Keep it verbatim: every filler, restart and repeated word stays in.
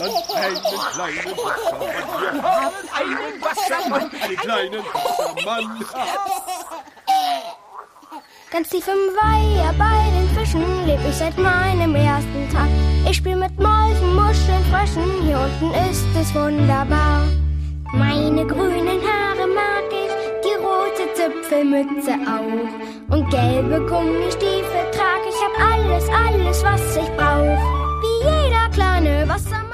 einen kleinen Wassermann. Wir haben einen Wassermann, den kleinen Wassermann. Ganz tief im Weiher bei den Fischen leb ich seit meinem ersten Tag. Ich spiel mit Mäusen, Muscheln, Fröschen, hier unten ist es wunderbar. Meine grünen Haare mag ich, die rote Zipfelmütze auch. Und gelbe Gummistiefel trag ich, hab alles, alles, was ich brauch. Wie jeder kleine Wassermann.